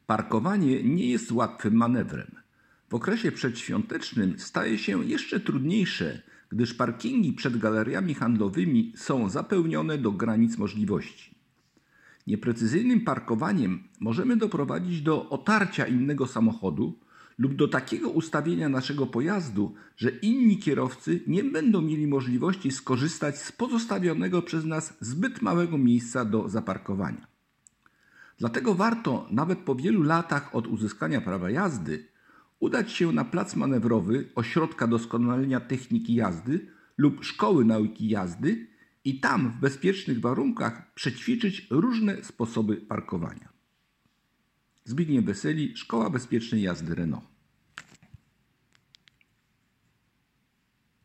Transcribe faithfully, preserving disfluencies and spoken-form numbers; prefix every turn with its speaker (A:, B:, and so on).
A: Parkowanie nie jest łatwym manewrem. W okresie przedświątecznym staje się jeszcze trudniejsze, gdyż parkingi przed galeriami handlowymi są zapełnione do granic możliwości. Nieprecyzyjnym parkowaniem możemy doprowadzić do otarcia innego samochodu lub do takiego ustawienia naszego pojazdu, że inni kierowcy nie będą mieli możliwości skorzystać z pozostawionego przez nas zbyt małego miejsca do zaparkowania. Dlatego warto, nawet po wielu latach od uzyskania prawa jazdy, udać się na plac manewrowy ośrodka doskonalenia techniki jazdy lub szkoły nauki jazdy i tam w bezpiecznych warunkach przećwiczyć różne sposoby parkowania. Zbigniew Weseli, Szkoła Bezpiecznej Jazdy Renault.